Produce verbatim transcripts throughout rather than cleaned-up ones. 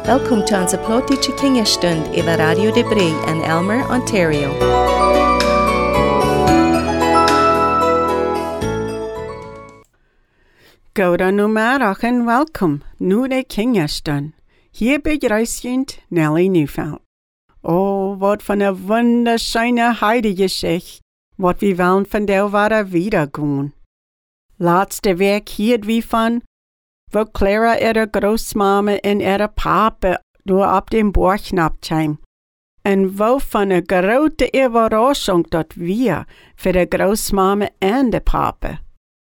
Welkom to onze plotische kinderstund over Radio de Brie in Elmer, Ontario. Goedemiddag en welkom, nu de kinderstund. Hier begrüßt Nelly Neufeld. Oh, wat van een wunderschöne Heidegeschichte, wat we wollen van der Ware wiedergehen. Laatste week hield we van, wo Clara ihre Großmama en ihre Papa door op den Borg napkam. En wo van een grote Überraschung dat wir für de Großmama en de Papa.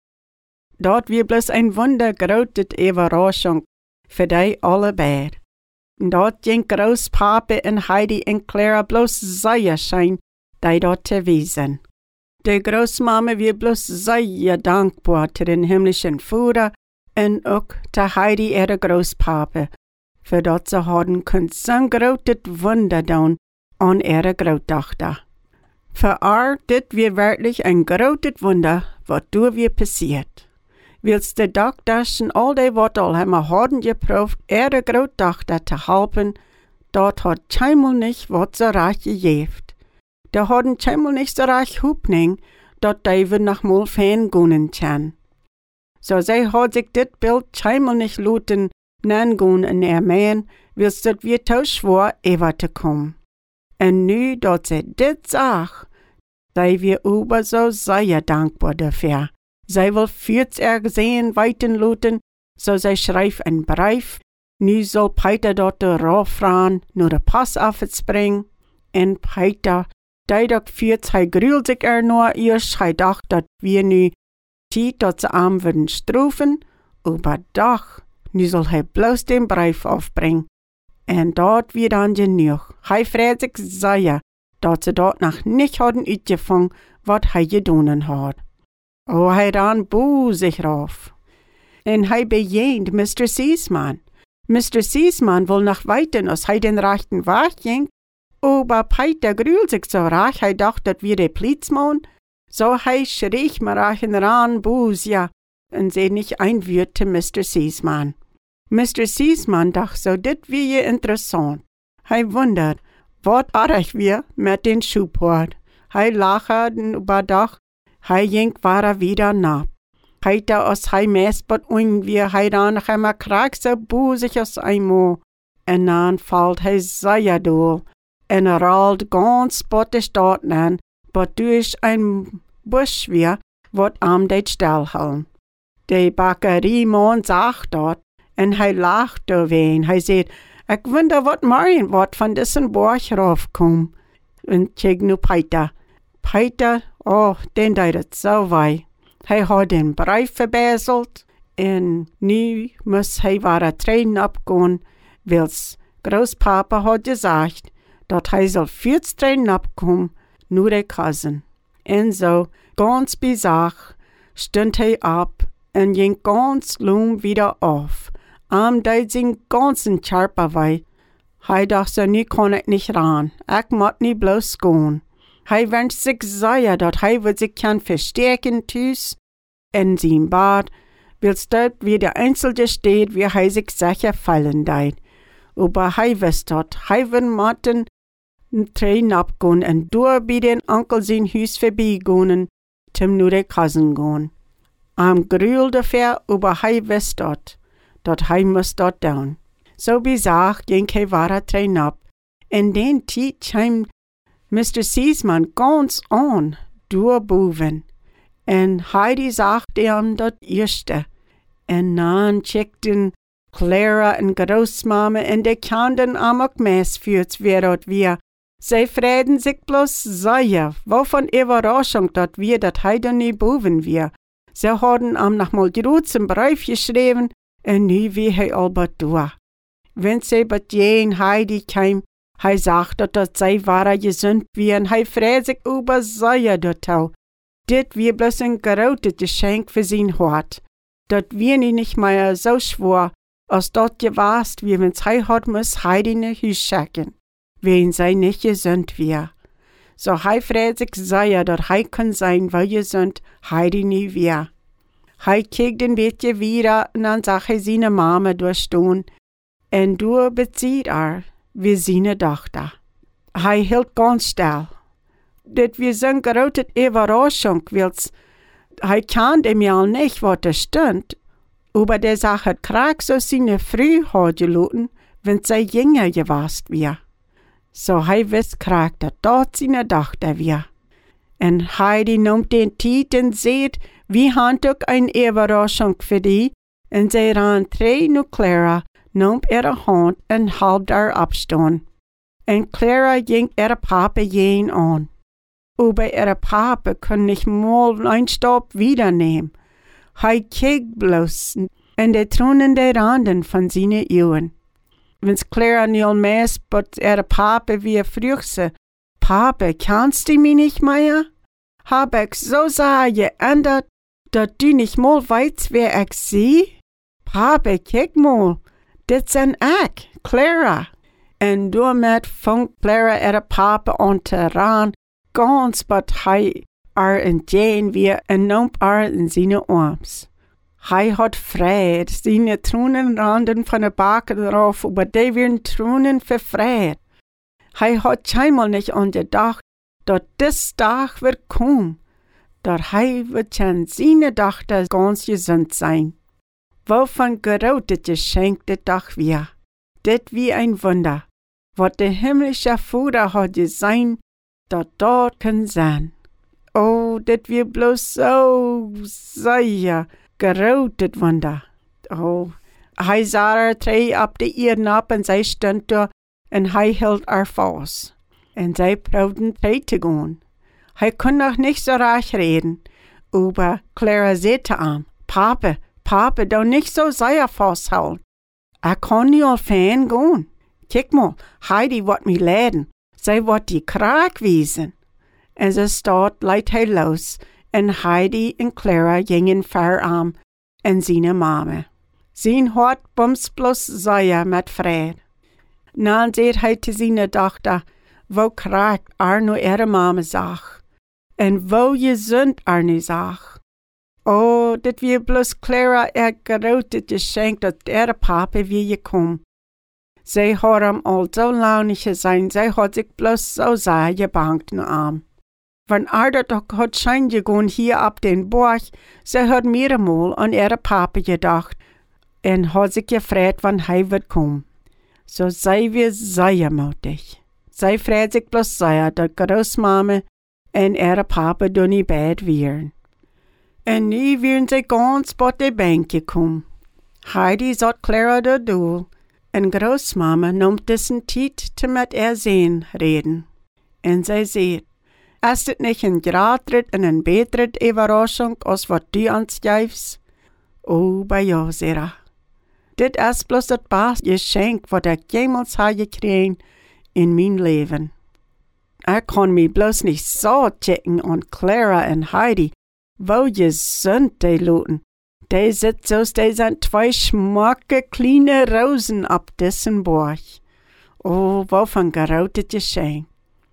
Dat wir bloß ein wundergrote Überraschung für die alle beid. Dat ging Großpapa en Heidi en Clara bloß sehr schön, die dort te wezen. De Großmama wir bloß sehr dankbar zu den himmlischen Vater en ook te Heidi ihre Großpapa, für dat ze hadden kunt zo'n groot Wunder doen an ihre Grootdochter. Für haar dit wir wirklich ein groot Wunder, wat door wir passiert. Willst de Doktorschen all die wat al hebben hadden geproefd, ihre Grootdochter te helpen, dat had keinmal nicht wat so reich gegeeft. Da hadden keinmal nicht so reich hupning, dat David nach mal fan gunnen kann. So zij had sich dit Bild keinmal nicht luten, nangun in ihr Mann, willst dat wir tausch schwor, ever te kommen. En nu dat sie dit sag, sei wir über so sehr dankbar dafür. Zij will fürs er gesehen weiten luten, so zij schreif ein Brief, nu soll Peter dort de raufran, nur de Pass aufspringen, en Peter, die dort fürs hij grühl sich er nur, erst hij dacht, dat wir nu tiet dat ze arm würden strufen, aber doch, nu soll hij bloß den Brief aufbringen, en dort wir dann genug. Hij freut sich sehr, dat ze dort noch nicht hadden uitgefangen, wat hij gedonen had. Oh, hij dan boe zich rauf. En hij bejehnt Mister Seesman. Mister Seesman will noch weiten, als hij den rechten Weg ging. Aber Peter grühl sich so reich, hij dacht, dat wir de Plitzmann. So hij schrieg mir rachen ran, boes, ja, en sie nicht einwürte Mister Seesman. Mister Seesman dacht so, dit wie je interessant. Hij wundert, wat arg wir mit den Schubhort. Hij lachen überdach. Hij ging war wieder nab. Heiter aus hij meespot irgendwie, hij dan nog einmal krak so boezig als einmal. En dan valt hij sehr dool. En er rollt ganz spottisch dort an, bot durch ein Busch wir, wat am det stilhallen. De Bakkeriemann sagt dort, en hij lacht doorheen. Hij zegt, ik wonder wat morgen wat van dissen Borg raufkom. En kijk nu Peter. Peter, oh, den deed het zo wei. Hij had den Brief verbezeld, en nu moest hij ware Tränen abgehen, wils Großpapa had gezegd, dat hij zal vier Tränen abkommen, nur de cousin. En zo, ganz bizar, stond hij op, en ging ganz loom wieder auf. Am deed zijn ganzen Charper wei. Hij dacht zo, nu kon ik niet ran, ik moet niet bloos gaan. Hij wünscht sich sehr, dat hij wird sich kann verstärken thuis in zijn bad, wils dort wie der Einzelne steht, wie hij sich sicher fallen deed. Aber hij wist dat, hij wil matten een trein abgehen en door bij den Onkel zijn huis voorbijgaan, zum nu de cousin gaan. Am grühl dafür, aber hij wist dat, dat hij moest dat doen. So bizar ging hij ware trein ab, en den tiet kwam Mister Seesman ganz an, doorboven. En Heidi sagte ihm dat erste. En dan checkten Clara en Großmama en de Kinderen am ook meesführt, wer dat wir. Sie freden sich bloß sehr, wovon Überraschung dat wir dat Heidi nie boven wir. Sie hadden am noch mal großen Brief geschrieben, en nu wie hij albert door. Wenn sie bat jeen Heidi kam, hij sagte, dat zij waren gezond waren. Hij freut sich über sehr dort. Dit wir bloß ein grotes Geschenk für sein Hort. Dat wir nicht mehr so schwor, als dat gewast, wie wenn's hij hat muss Heidi in Hüs schicken, wenn sie nicht gesund wir. So hij freut sich sehr, dat hij kann sein, weil gesund Heidi nie wir. Hij kijkt ein bisschen wieder und dann sagt hij seine Mama durchstehen. En du bezieht er wie seine Tochter. Hij hield ganz still. Dat wir zo'n grote Überraschung, wils hij kannte mir al nicht, wat er stond. Aber der Sache hat krank so seine Früh hat geluten, wenn sie jünger gewast wir. So hij wist krank, dat dort seine Tochter wir. En Heidi nimmt den Tiet en seht, wie hand ook een Überraschung für die, en sie ran drei nu Clara, nimmt ihre Hand en halb daar abstaan. En Clara ging ihre Papa jen an. Aber ihre Papa kann nicht mal ein Stopp wiedernehmen. Hij keek bloß en de tronen de randen von seine Augen. Wenn's Clara nicht mehr but ihre Papa wie früher, Papa, kannst du mich nicht mehr? Hab ich so sehr geändert, dass du nicht mal weißt, wer ich sehe? Papa, kick mal, das sind ich, Clara. Und damit fängt Clara ihre Papa an zu ran, ganz but hei er entgehen wie und nimmt er in seine Arms. Hei hat Fried, seine Tronen randen von der Backe drauf, aber die werden Tronen für Fried. Hij had scheinbar nicht an gedacht, dass das Tag wird kommen, dass hij wird an seine Tochter ganz gesund sein. Wovon gerautet Geschenk der Tag wir. Det wie ein Wunder, wat der himmlische Vater hat gesehen, dat dort kann sein. Oh, det wie bloß so sehr gerautet Wunder. Oh, hij sah er drei ab die Erden ab und sie stand da, en hij hield er vast. En zij probeerden terug te gaan. Hij kon nog niet zo rasch reden. Aber Clara sagte ihm, Papa, Papa, du nicht so sehr vasthouden. Ik kan niet al fijn gaan. Kijk mal, Heidi wat mij leiden. Zij wat die kraak wezen. En ze staat leidt hij los. En Heidi en Clara gingen ver aan. En zijn mama. Zijn hart bums bloß sehr met vrede. Dan zei hij te zijn dochter, wo krank er nu ihre mama zag. En wo gezond er nu zag. Oh, dat wie bloß Clara er grote geschenk dat ihre papa wie gekommen. Zij had hem al zo launig gezien, zij had zich bloß so sehr gebankt nu aan. Wenn er dat ook had schijn gegaan hier op den Borg, zij had meermaal an ihre papa gedacht en had zich gefreut, wann hij wird kommen. So sei wir sehr mutig. Zij freut sich bloß sehr, dat Großmama en ihre Papa doen in bed wären. En nu wären sie ganz bot de Bank gekommen. Heidi zat Clara de doel, en Großmama nimmt dessen Tiet te met er sehen reden. En zij zei, ist het nicht ein gradrit en een betret Überraschung, als wat du ans geifst? Oh, bei ja, Sarah. Dit is bloß das beste Geschenk, wat ik jemals habe gekregen in mijn leven. Ik kon mich bloß nicht so checken an Clara und Heidi, wo gesund die luten. Die sit so, die sind zwei schmacke kleine Rosen ab dessen Borg. Oh, wovon gerautet Geschenk.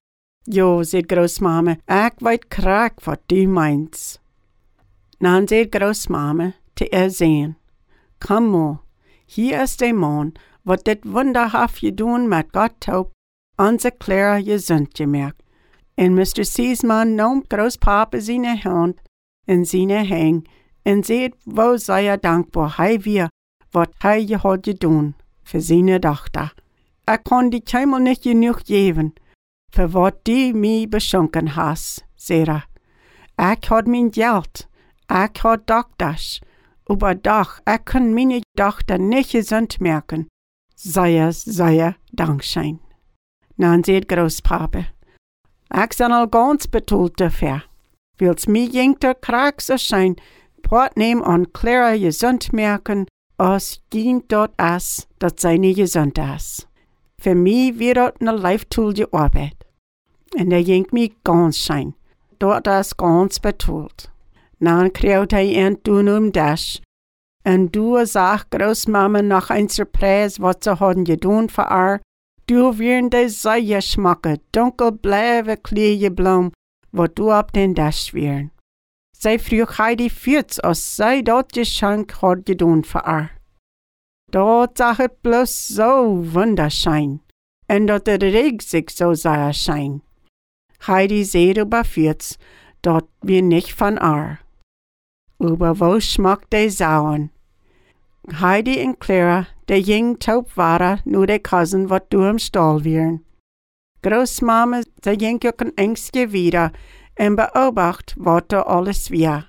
Jo, sagt Großmama, ich weet krank, wat du meinst. Dann sagt Großmama te er sehen, komm mal. Hier ist der Mann, wat dit wunderhaft gedaan met Gott haupt, onze Clara gesund gemerkt. En Mister Seesman nam Großpapa seine Hand in seine Hang en seht, wo sei er dankbar hij wir, wat hij je had gedaan für seine Tochter. Er kann die keinmal nicht genug geben, für wat die mich beschenken hast, Sarah. Ich had mein Geld, ich had Doktors, aber doch, ich kann meine Tochter nicht gesund merken. Sehr, sehr Dankschein. Dann sagt Großpapa, ich bin al ganz betult dafür. Wils mir jingt der krank so schein, port nehm an Clara gesund merken, als ging dort as, dat sei nie gesund as. Für mich wird dort ne Leiftool gearbeitet. Und der jingt mich ganz schein, dort as ganz betult. Dann kriegt hij een toen um das. En du sag Großmama nach ein Surprise, wat ze hadden gedaan voor haar. Du wirn de sehr schmacke, dunkelblauwe Kleejeblom, wat du op den das wirn. Zij vroeg Heidi Fürz, als zij dat Geschenk had gedaan voor haar. Dort sah het bloß so wunderschein, en dort der Reg sich so sehr schein. Heidi seht überführt's, dort wir nicht von ar. Über wo schmeckt de Sauen? Heidi und Clara, de jing taub waren, nur de Cousin, wat du im Stall wären. Großmama, sie ging jucken ängstlich wieder, en beobacht, wat da alles wär.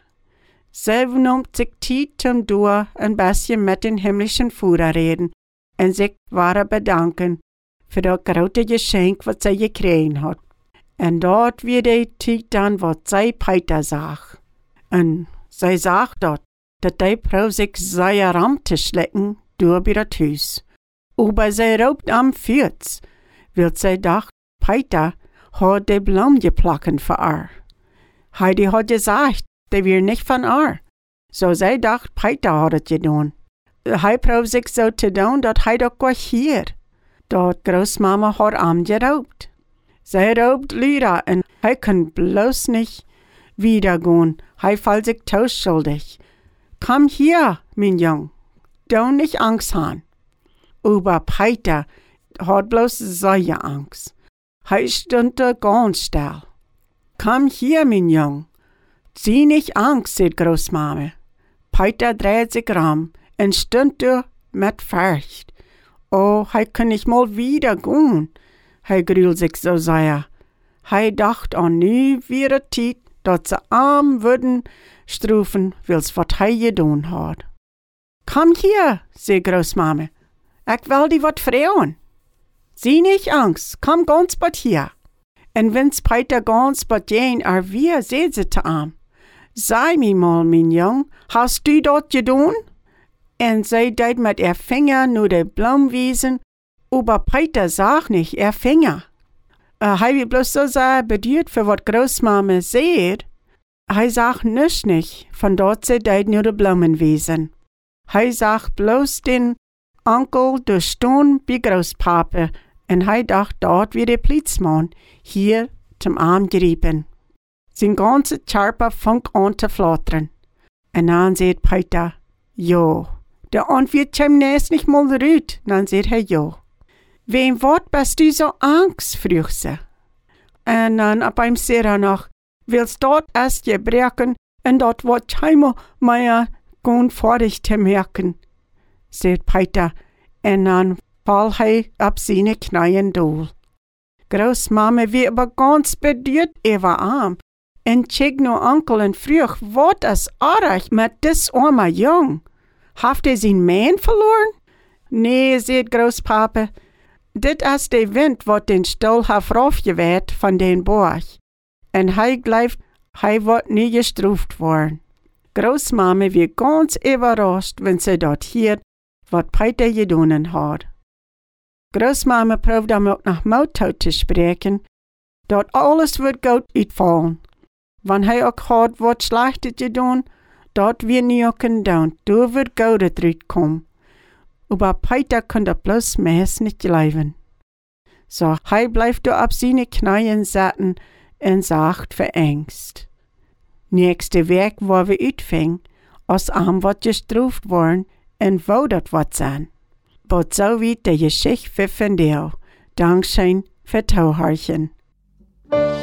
Sie nimmt sich Zeit zum Dur ein bisschen mit den himmlischen Vater reden und sich wahre bedanken für das große Geschenk, was sie gekriegt hat. Und dort wird die Zeit dann, was sie Peter sagt. Und sie sagt dort, dass die Frau sich sehr Raum zu schlecken durch ihr Haus. Aber sie raubt am Fürz, weil sie dacht, Peter hat die Blumen gepflückt für ihr. Heidi hat gesagt, die wir nicht von ihr. So sie dacht, Peter hat es getan. Hij probeert sich so zu tun, dass hij doch gleich hier. Dort Großmama hat ihm geraubt. Sie raubt Lira und hij kann bloß nicht wiedergehen. Hij fällt sich todschuldig. Komm hier, mein Jung. Du nicht Angst haben. Aber Peter hat bloß solche Angst. Hij stund da ganz still. Komm hier, mein Jung. Sieh nicht Angst, sagt Großmama. Peter dreht sich rum und stund da mit Furcht. Oh, hij kann nicht mal wieder gehen. Hij grühlt sich so sehr. Hij dacht an nie wieder Zeit, dass sie arm würden strufen, weil's wat hij getan hat. Komm hier, sagt Großmama. Ich will die wat fragen. Sieh nicht Angst, komm ganz bald hier. Und wenn's Peter ganz bald gehen, er wir seht sie zu ihm. Sei mir mal, mein Jung, hast du dort getan? Und sie deit mit ihr Finger nur die Blumenwiesen, aber Peter sagt nicht, ihr Finger. Uh, hij wird bloß so sehr bedient für wat Großmama seht. Hij sagt nichts nicht, von dort sie deit nur die Blumenwiesen. Hij sagt bloß den Onkel durch Stunde bei Großpapa, und hij dacht, dort wird der Polizemann hier zum Arm gerieben. Sein ganzer Körper fängt an zu flattern. Und dann sagt Peter, jo. Der Ant wird demnächst nicht mal rüt. Dann sagt er, jo. Wem wat bist du so Angst, frug sie. Und dann ab ihm sagt er noch, willst dort erst gebrechen und dort wat heimel mehr gut vor dich zu merken, sagt Peter. Und dann fall er ab seine Knien dohl. Großmama wird aber ganz bedient über arm. Und check nur Onkel und frug, wat is arg mit dis arme Jung? Haft er zijn Mann verloren? Nee, sagt Großpapa, dit is de Wind, wat den Stuhl haf raufgeweht von den Borg. Und hij gleibt, hij wird nie gestruft worden. Großmama wird ganz überrascht, wenn sie dort hört, wat Peter getan hat. Großmama probt dann auch nach Motto zu sprechen, dort alles wird gut uitfallen. Wann hij ook hat wat Schlechtes getan, dort wir nie auch down, du wird Goude drüt kommen. Aber Peter kann da bloß meist nicht bleiben. So, hij bleibt da ab seine Knien satten und sagt verängst. Nächste Weg, wo wir uitfing, aus am wat gestruft worden und wo dat wat sein. But so wie der Geschichte für Vendel. Dankschein für Tauharchen.